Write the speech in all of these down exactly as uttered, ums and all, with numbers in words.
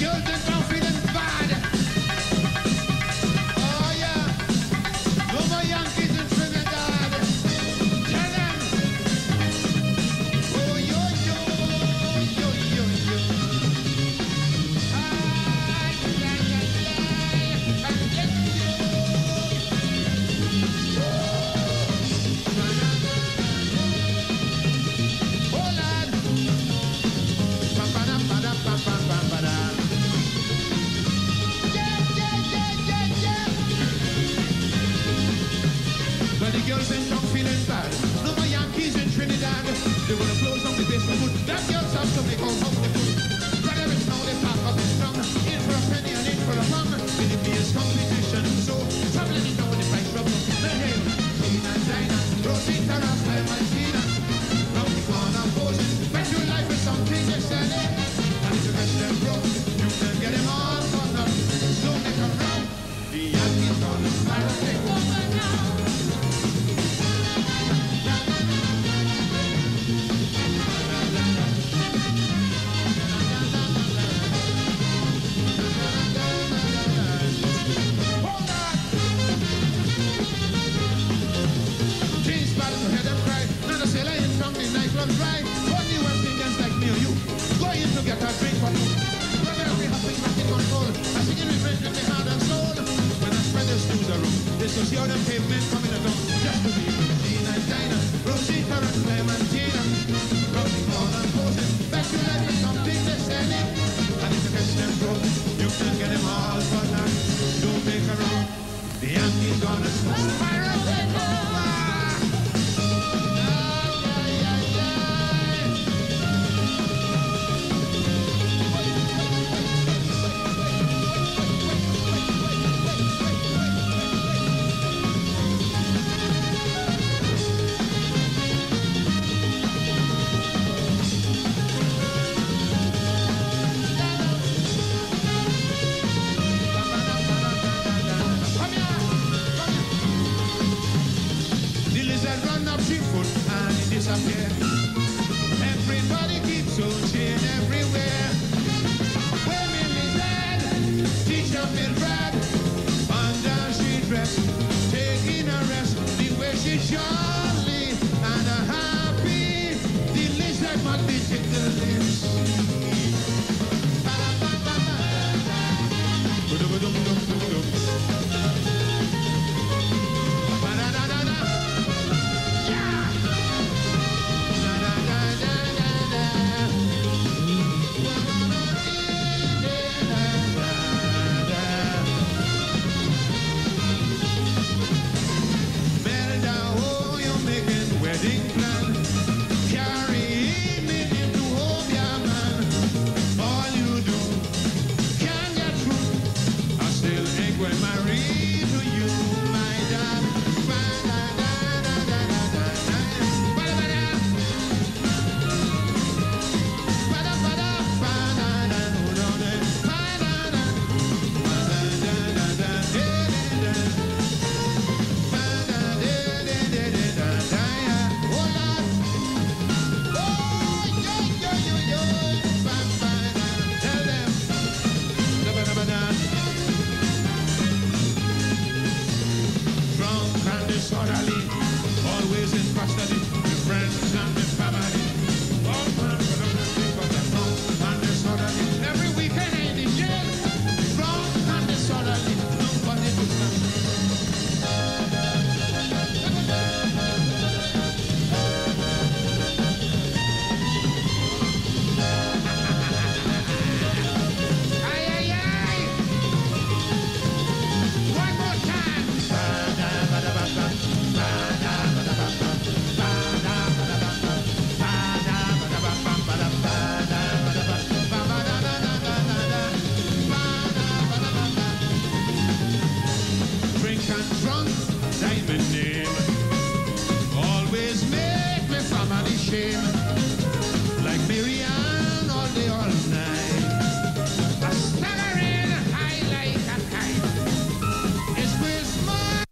girls that don't feeling bad. Oh yeah, no more Yankees in Trinidad. Tell them. Oh yo yo yo yo yo. Ay, ay, ay, ay, ay, ay, oh lad. Ba ba da ba da ba ba ba ba da. Yeah yeah yeah yeah yeah. But the girls ain't don't feeling bad. No more Yankees in Trinidad. They wanna close down the base for good. That girls have to make all home the food. Brother, it's now they pack up the strong. In for a penny and in for a pound. Philippines competition. So traveling it down with the price drop. Hey, hey. Tina, China, Rosita, Rasta, Martina. Round the corner posing. Bet your life is something they sell it. And if you catch them broke, you can get them all for nothing. Don't make them round. The Yankees gonna start to take over now. Hold on. Change bottle to hear them cry. None of say lying from the nightclub dry. Only West Indians like me or you. Going to get a drink for you. Brother, we have to keep control. I sing in revenge with my heart and soul. When I spread this news around, this was your them pavement coming along. Just to be Tina, China, Rosita, and Clementina. Round the corner posing. Bet your life is something they sell it. And if you catch them broke, you can get them all for that. Don't make a wrong. The Yankees gonna spiral take over. Ay, ay, ay, ay. Come here, come here. The lizard run up she foot and it disappear. Everybody keeps on cheering everywhere. Women lizard, teach up in drag. Under she dress, taking a rest. The way she jolly and a happy. The lizard must be ticklish. Ba-da-da-da-da. Yeah. Melda, oh, you're making wedding plan. Carry me into home, yeah, man. All you do can't get through. I still ain't going married to you, my dad. Ba-da-da-da-da-da-da-da. Ba-da-ba-da. Ba-da-ba-da. Ba-da-da. Ba-da-da. Ba-da-da. Ba-da-da-da-da-da-da. Ba-da-da-da-da-da-da-da. Oh, Lord. Oh, yo, yo, yo, yo. Ba-ba-da. Tell them. Ba-ba-da-ba-da. Drunk and disorderly, always in custody, with friends and with family. All man for the country, but they're drunk and disorderly. Every weekend in the jail, drunk and disorderly, nobody to stand. Ay, ay, ay! One more time! Ba-da-ba-da-ba-ba. Ba-da-ba-da-ba-ba. Ba-da-ba-da-ba-ba. Ba-da-ba-da-ba-ba. Ba-da-ba-da-ba-ba. Ba-ba-da-da-da-da-da. Ba-da-ba-da-ba-ba. Drink and drunk, diamond name. Always make me family shame. Like Marianne all day, all night. A staggering high like a kite. It's Christmas.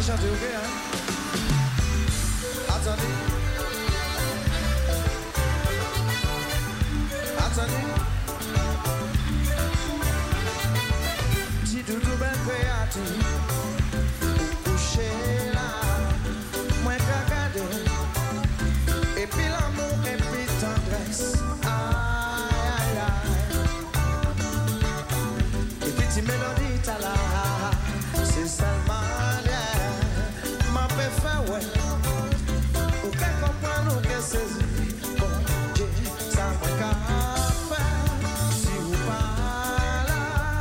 chanter, ok? Hein? Attendez. Attendez. Petit doudou ben créatif. Couché là. Moi regardé. Et puis l'amour et puis tendresse. Aïe, aïe, aïe. Et puis ti mélodie t'as là. C'est seulement ma préférée, ouais. Ou qu'elle comprenne ou qu'elle saisit. Bon Dieu, ça m'a qu'à faire. Si vous pas là.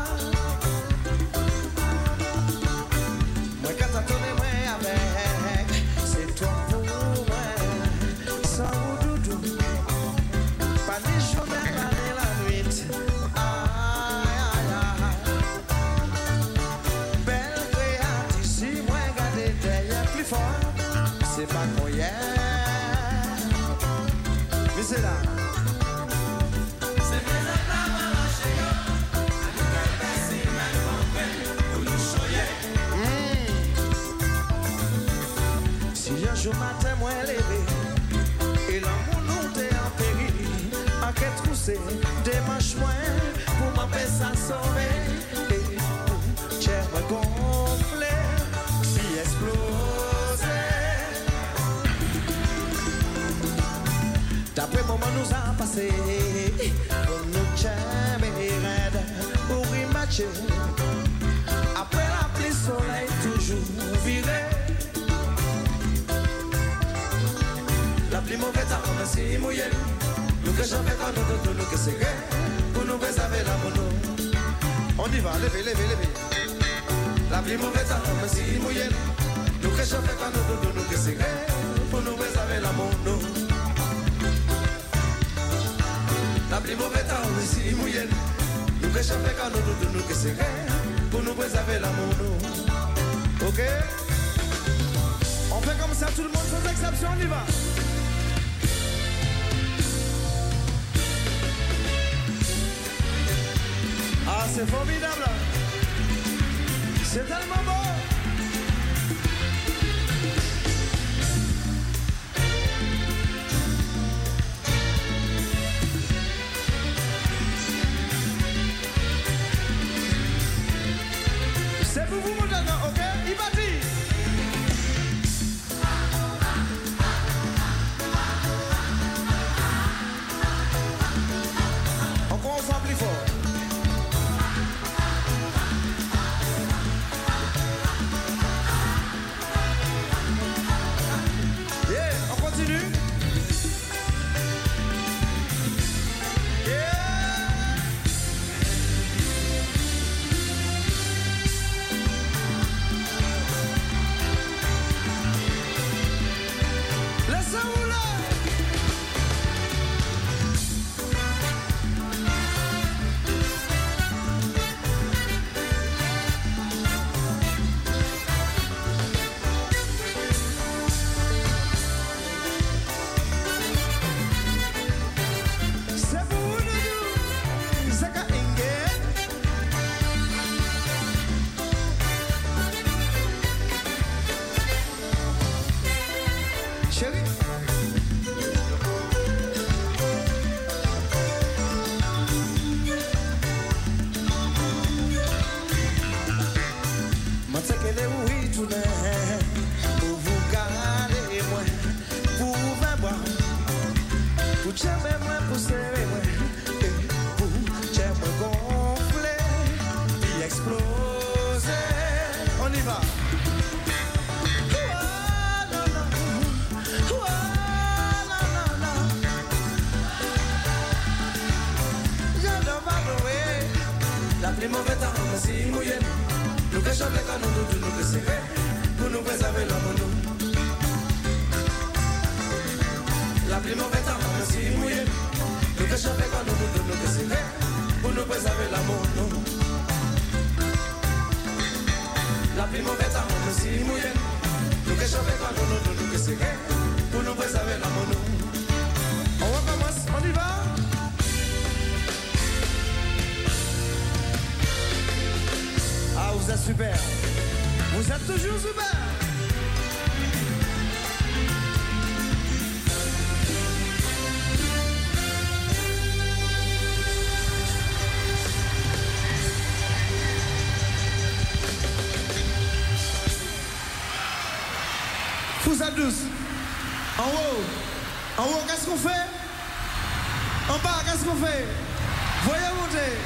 Moi quand t'attendais moi avec. C'est toi pour moi. Sans vous doudou. Pas ni journée, pas ni la nuit. Aïe, aïe, aïe. Belle créatrice, si moi regardez derrière plus fort. C'est pas qu'on y est. Mais c'est là. C'est bien la flamme à lâcher yo. A nous qu'elle baisse, même en peine, pour nous choyer. Si un jour matin, moi levé, et l'amour nous t'est en péril, en quête troussée, démarche moi, pour m'empêcher ça sauver. Et pour chair me gonfler, puis exploser. D'après moment nous a passé, pour nous jamais raide, pour y matcher. Après la pluie, soleil toujours viré. La pluie mauvaise a commencé à mouiller. Nous que j'en fais quand nous doutons, nous que c'est vrai, pour nous préserver la mono. On y va, levez, levez, levez. La pluie mauvaise a commencé à mouiller. Nous que j'en fais quand nous doutons, nous que c'est vrai, pour nous préserver la mono. La pluie mauvaise a commencé à mouiller. Nous que j'en fais quand nous doutons, nous que c'est vrai, pour nous préserver la mono. Ok? On fait comme ça, tout le monde sans exception, on y va. Ah, c'est formidable. C'est tellement beau. C'est pour vous, mon gagnant, ok? Il va dire. Encore une fois plus fort. Yeah, on continue. Yeah. Laissez-vous là. C'est pour vous, Doudou. C'est qu'à Inge. Chérie. Moi, c'est qu'elle est oui, tout le pour vous garder, moi, pour vous faire boire, pour t'aimer, moi, pour serrer, moi, et pour t'aimer gonfler, puis exploser. On y va. Ouah, non, non. Ouah, non, non, non. Je dois m'avouer, la pluie mauvaise temps, mais si mouillée. Nous que chanter quand nous doutons, nous que c'est vrai, pour nous préserver la mono. La pluie mauvaise temps, mais si mouillée. Nous que chanter quand nous doutons, nous que c'est vrai, pour nous préserver la mono. La pluie mauvaise temps, mais si mouillée. Nous que chanter quand nous doutons, nous que c'est vrai, pour nous préserver la mono. On recommence, on y va. Ah, vous êtes super. Vous êtes toujours super. Foussa douce. En haut. En haut, qu'est-ce qu'on fait? En bas, qu'est-ce qu'on fait? Voyez monter.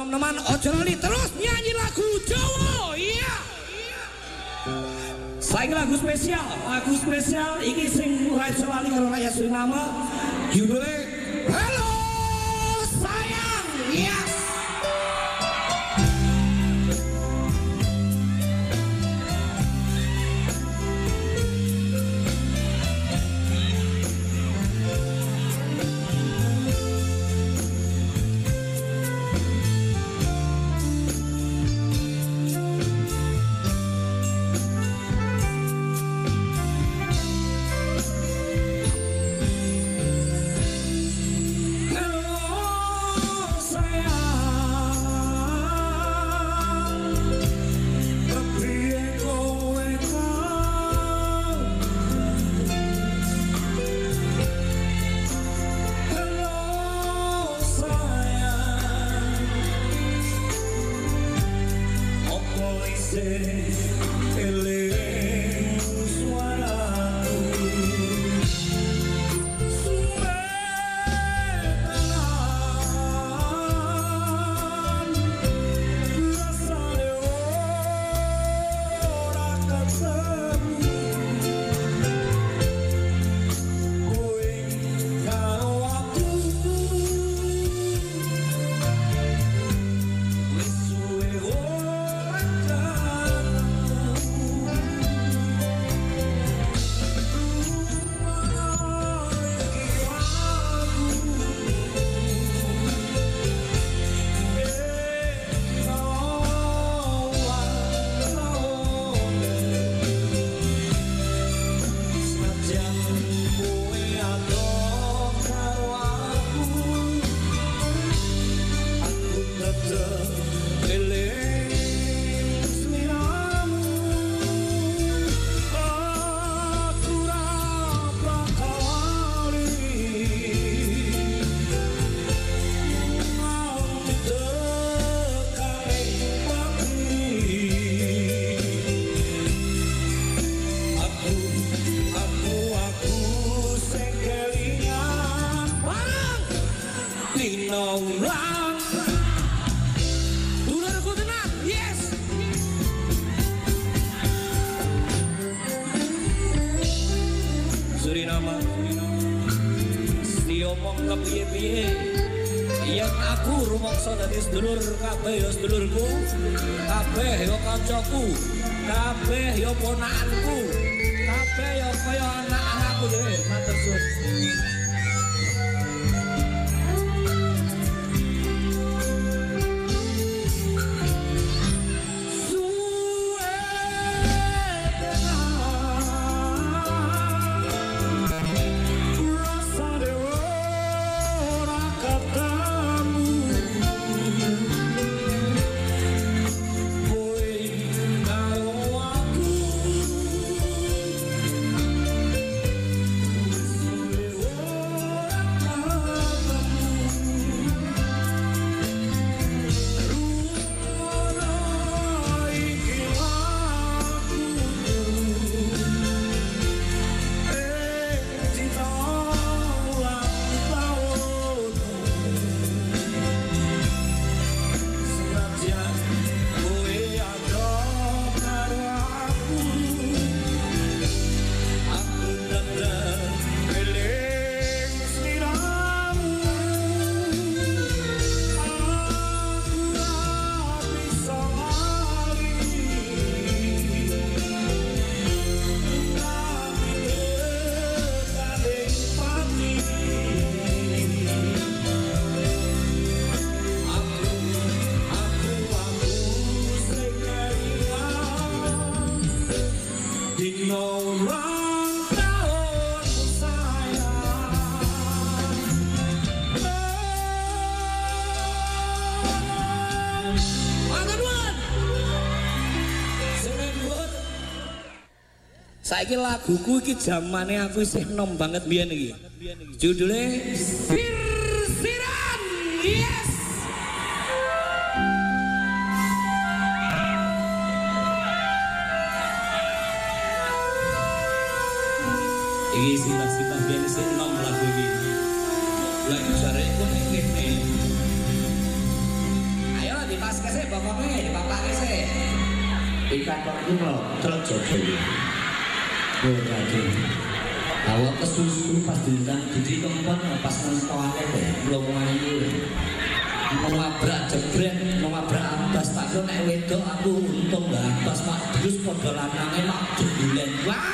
nom-noman ojo lali terus nyanyi lagu Jawa. Iya. Saiki lagu spesial, lagu spesial iki sing ora iso lali karo rakyat Suriname. Judulnya Halo Sayang. Yes. Suriname diomong kepiye-piye yen aku rumangsa dadi sedulur kabeh ya sedulurku kabeh ya kancaku kabeh ya ponakanku kabeh ya kaya anak-anakku dhewe matur suwun. Saiki laguku iki zamane aku isih nom banget biyen iki. Judulnya Sir-siran. Yes. Iki sifat-sifat biyen isih nom lagu iki. Lah jare iku nek kene. Ayo dipas kese pokoknya dipapak kese. Ikan kok itu loh terus jodoh. Oh jadi. Awak kesusu pas dindang jadi kempon pas nentoannya deh belum ayu. Mengabrak jebret, mengabrak ambas tak kira nek wedok aku untung lah ambas mak terus padha lanange mak jebulen. Wah.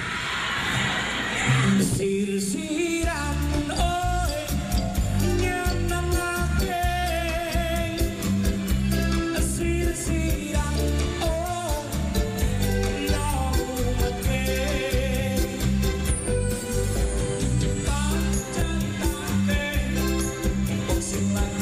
Sir-siran oi nyenengake. Sir-siran oh nyawake. Pancatake wong sing lagi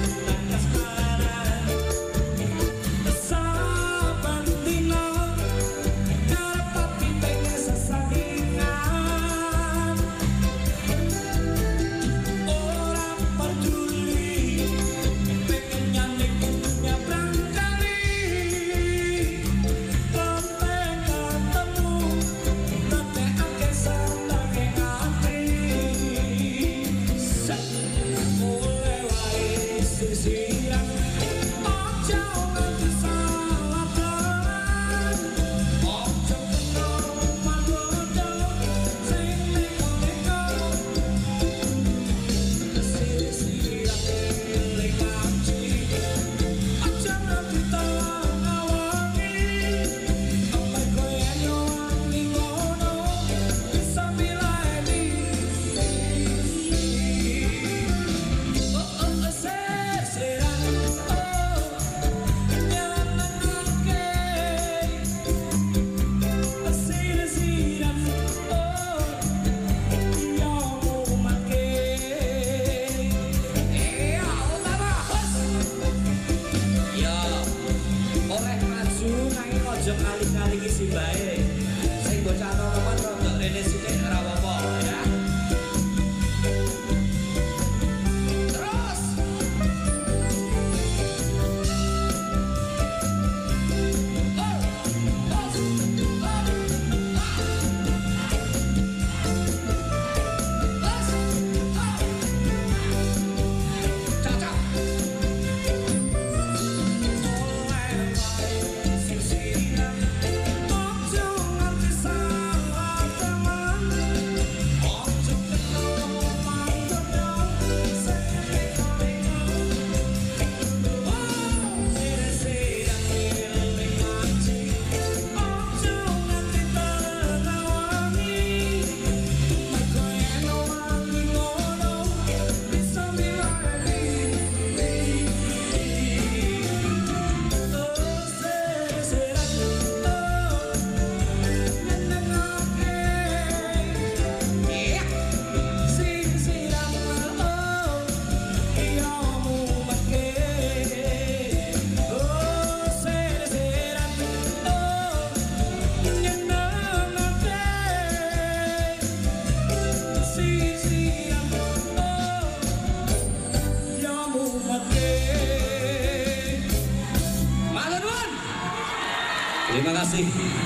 terima kasih.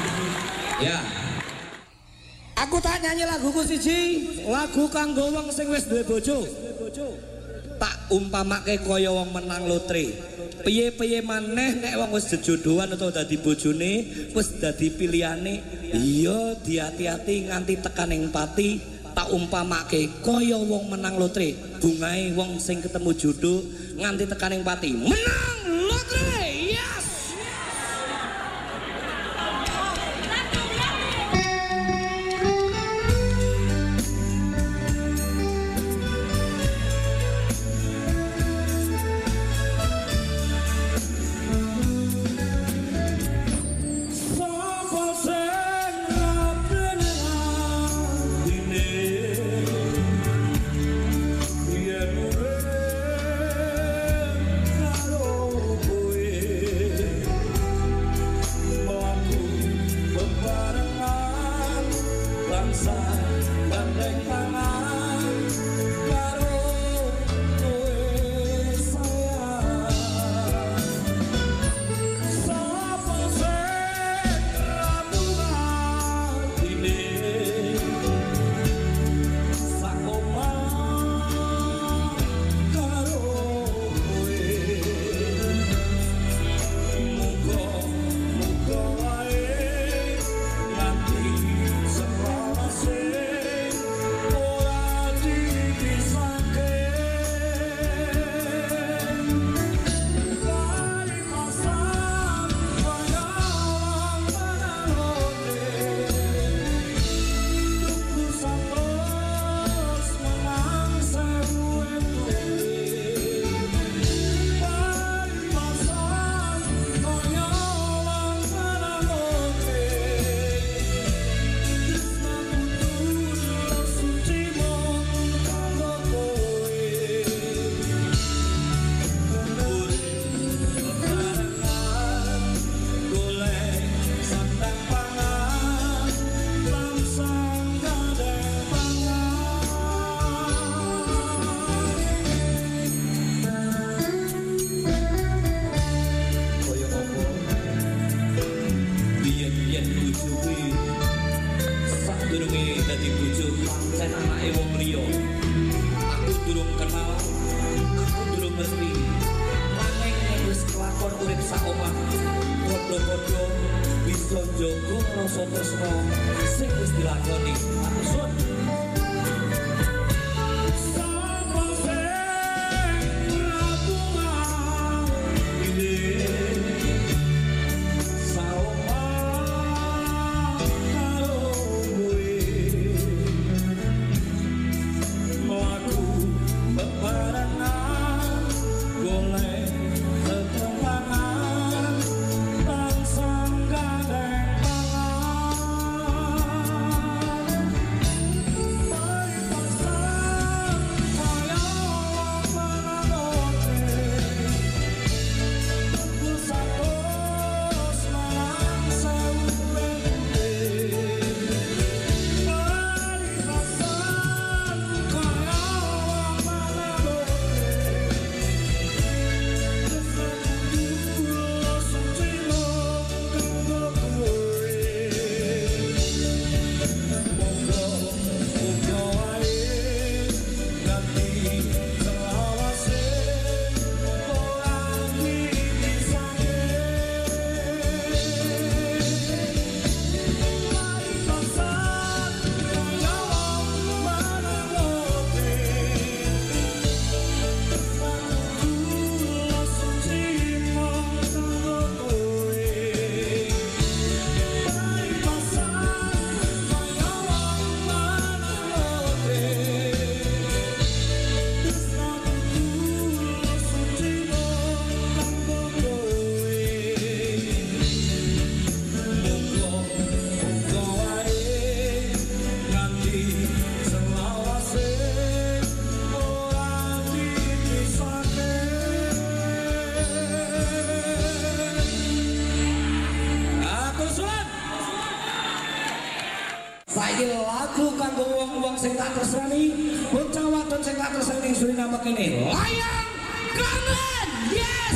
Ya. Aku tak nyanyi laguku siji, lagu kanggo wong sing wis duwe bojo. Tak umpamake kaya wong menang lotre. Piye-piye maneh nek wong wis jejodohan utawa dadi bojone, wis dadi pilihane, iya diati-ati nganti tekaning pati. Tak umpamake kaya wong menang lotre. Bungae wong sing ketemu jodoh nganti tekaning pati. Menang lotre. Yes. Oh Yoga bisa njogo rasa tresno sing wis dilakoni. Sun lagu kanggo wong-wong sing tak tresnani, bocah wadon sing tak tresnani Suriname kene. Layang Kangen. Yes.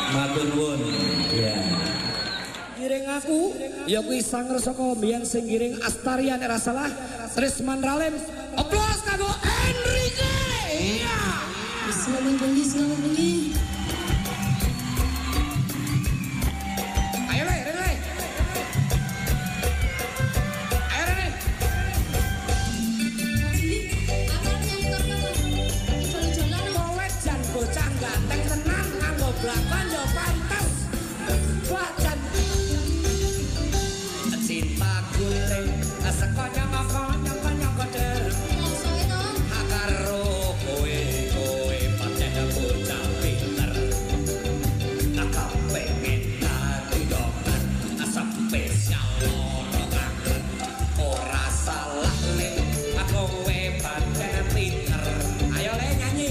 Matur nuwun. Ya. Giring aku ya kuwi sanger saka mbiyen sing giring Astaria nek ora salah. Trisman Ralem. Aplaus kanggo Enrique. Iya. Selamat bengi, selamat bengi. Ayo le, le. Ayo le. Kowe jan bocah ganteng tenan nganggo blakon yo pantes. Wajan cintaku le sekonya ngokonya konya koder. Karo kowe kowe pancen bocah pinter. Aku pengen dadi dokter spesial loro kanker. Ora salah le aku kowe pancen pinter. Ayo le nyanyi.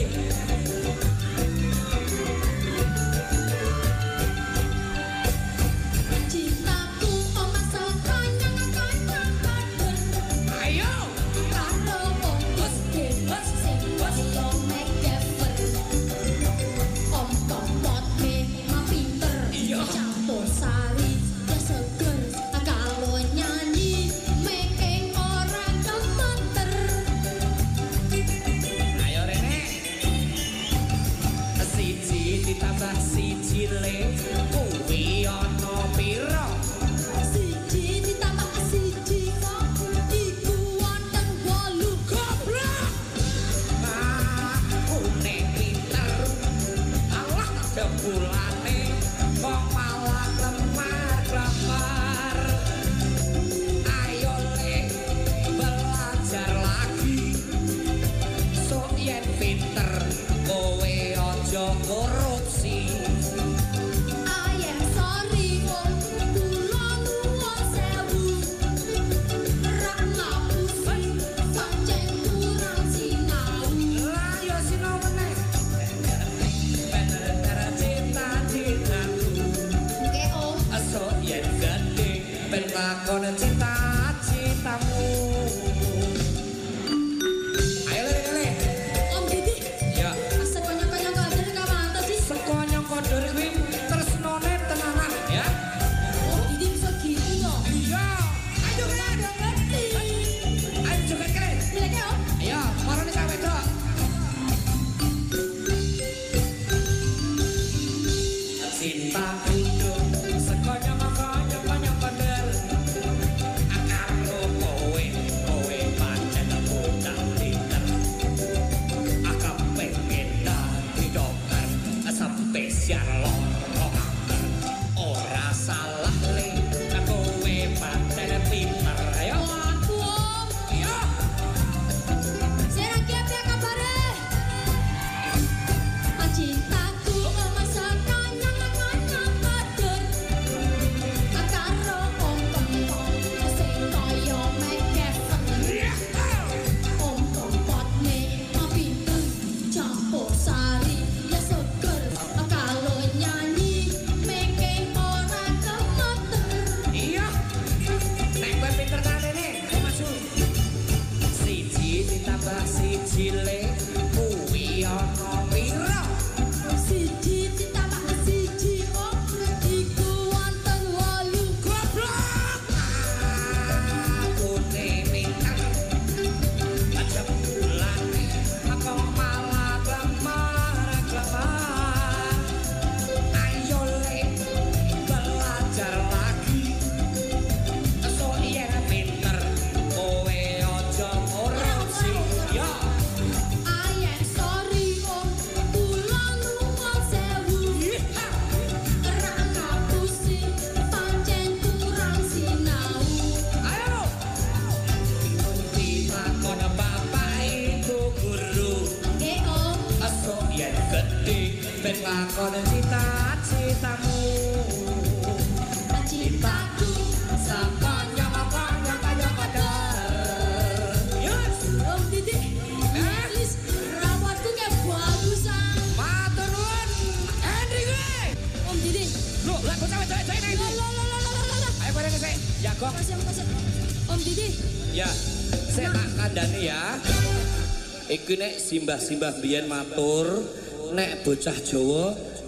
Om Didi. Ya, saya tak kandani ya. Iki nek simbah-simbah biyen matur, nek bocah Jawa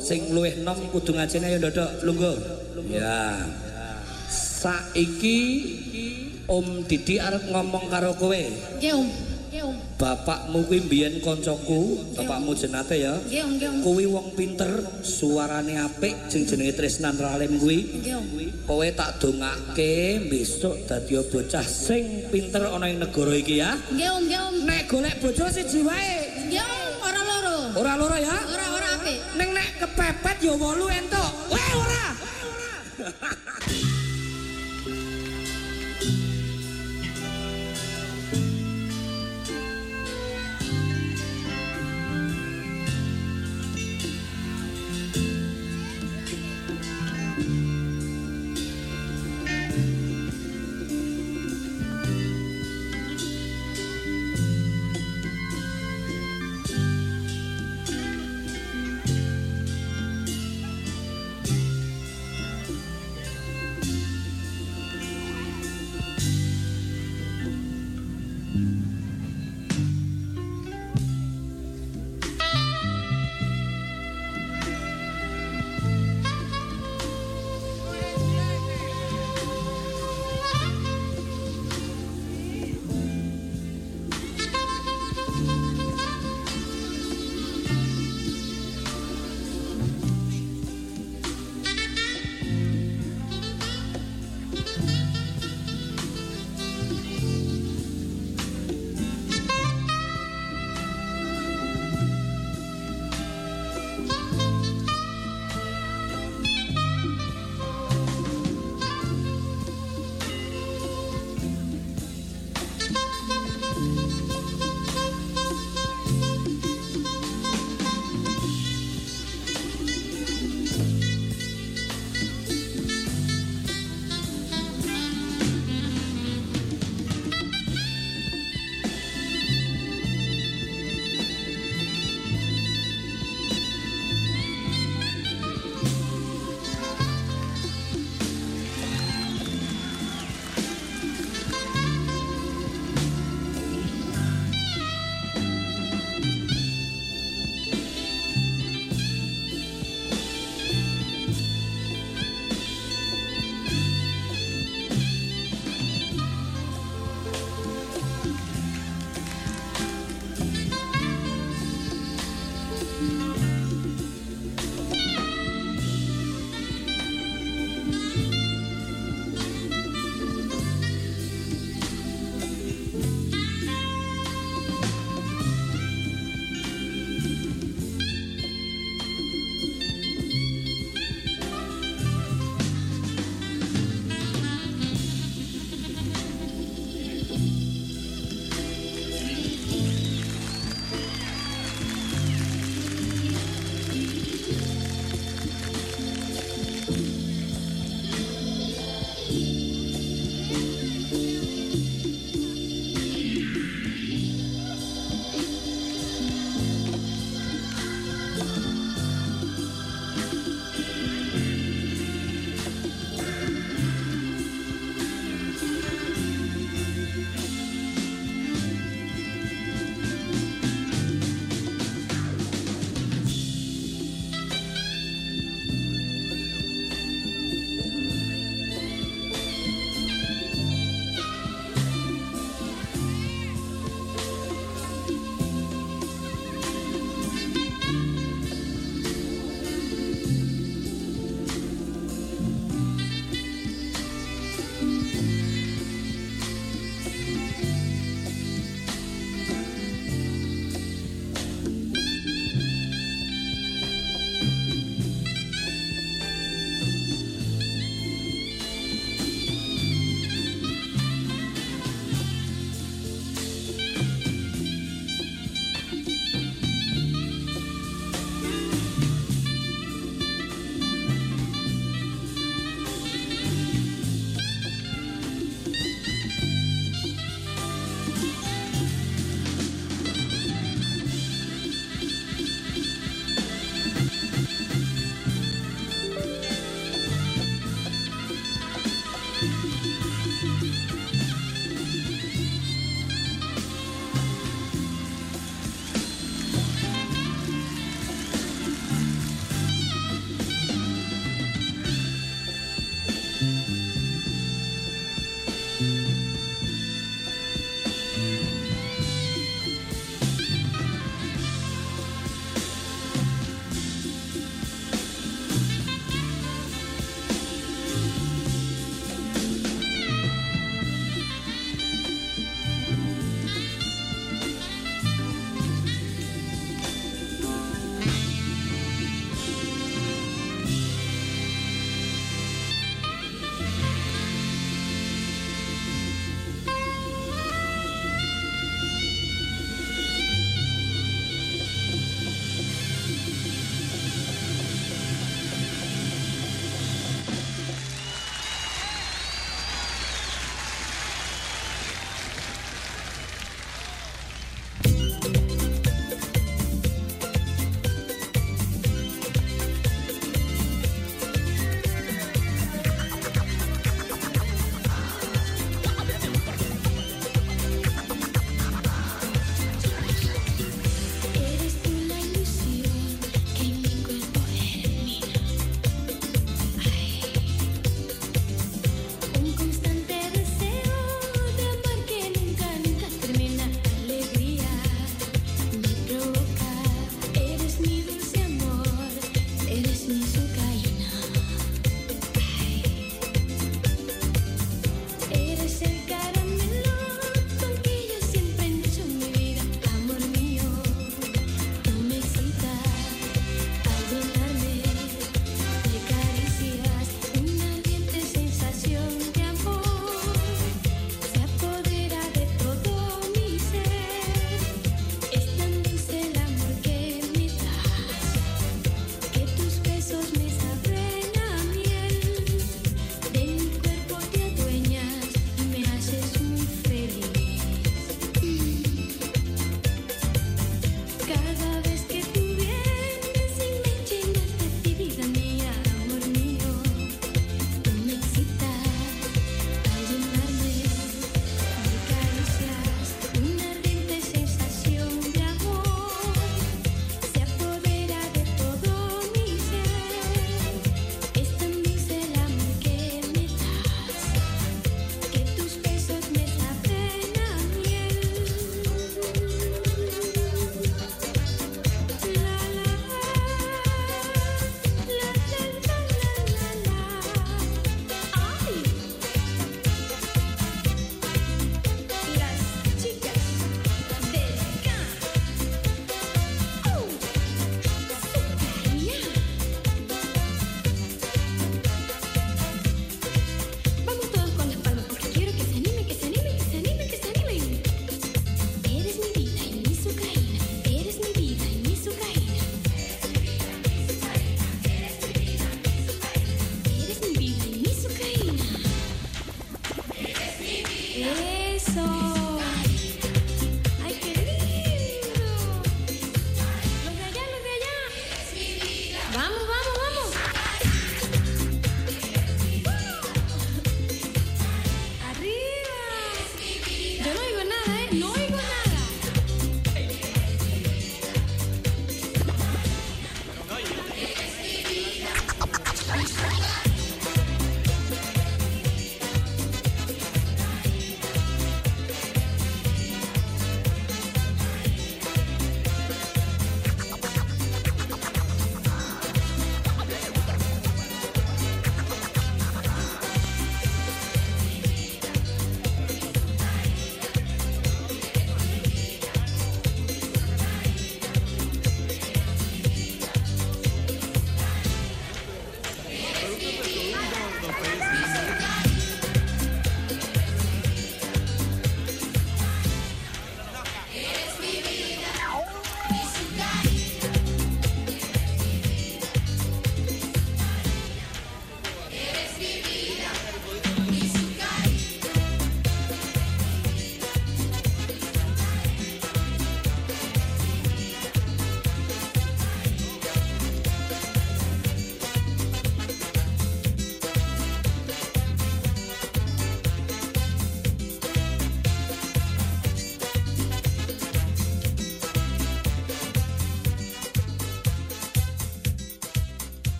sing luwih nom kudu ngajeni ayo ndodok lungguh. Ya. Saiki Om Didi arep ngomong karo kowe. Nggih, Om. Nggih, Om. Bapakmu kuwi mbiyen kancaku, bapakmu jenate ya. Nggih, Om, nggih, Om. Kuwi wong pinter, suarane apik, sing jenenge Tresnan Ralim kuwi. Nggih, Om. Kowe tak dongake besok dadi bocah sing pinter ana ing negara iki ya. Nggih, Om, nggih, Om. Nek golek bojo siji wae. Nggih, Om, ora loro. Ora loro ya? Ora ora apik. Ning nek kepepet ya wolu entuk. Weh ora.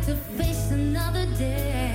to face another day.